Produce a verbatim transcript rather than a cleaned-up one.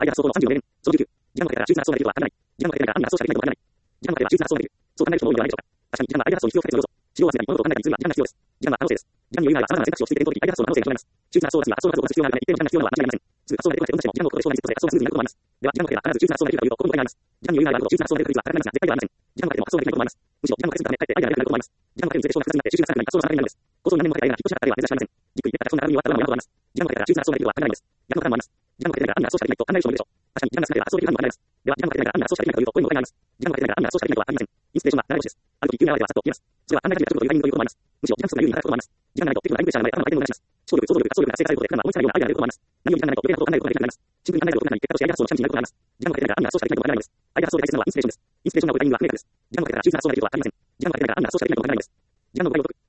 アイデア発想法のさんじゅうよねん、そのじゅうきゅう、時間のかけたら中途な発想ができるとは考えない。時間のかけないからアンに発想しかできないとは考えない。時間のかければ中途な発想ができる。そう考える人も多いのではないでしょうか。確かに時間はアイデア発想に必要不可欠の要素。使用はせずに物事を考えたりするには時間が必要です。時間は可能性です。時間に余裕があれば様々な選択肢を続けているとき、アイデア発想の可能性が広がります。中途な発想が次は発想の数をこなす必要があるため、一定の時間が必要なのは間違いありません。すぐ発想が出てこなくても時間のことで将来にとって発想がスムーズになることもあります。では、時間のかければ必ず中途な発想ができるかというと、ここに問題があります。時間に余裕があるほど中途な発想が出る確率は高くなりますが、絶対ではありません。時間のかけても発想ができないこともあります。むしろ、時間のかけすぎたため、かえってアイデアが出なくなることもあります。時間のかけるにつれて将来が複雑になって収集がつかなくなり、発想の差が生まれるのです。構想に何年もかけたアイデアがヒットしなかった例は珍しくありません。じっくり練った着想の中身に終わった裏も山ほどあります。時間のかけたら中途な発想ができるとは考えないです。逆のパターンもあります。時間のかけてないからアンに発想しかできないと考える人もいるでしょう。確かに時間が少なければ発想できるのも考えます。では、時間のかけてないからアンに発想しかできないというと、こういう問題があります。時間のかけてないからアンに発想しかできないとはありません。インスピレーションは流れ星です。ある時急に現れてはさっと消えます。それは考え始めた直後というタイミングということもあります。むしろ時間不足が有利に働くこともあります。時間がないとテクノライブプレッシャーが生まれ、頭の回転も無駄にします。思考力、想像力、発想力が活性化されることで普段は思いつかないようなアイデアが出ることもあります。何より時間がないと余計なことを考えることができなくなります。シンプルに考えることがなり、結果としてアイデア発想のチャンスになることがあります。時間のかけてないからアンに発想しかできないとは考えないのです。アイデア発想で大切なのはインスピレーションです。インスピレーションが起こるタイミングは明確です。時間のかけたら中途な発想ができるとは考えません。時間のかけてないからアンに発想しかできないとは考えないのです。時間の誤解を解く。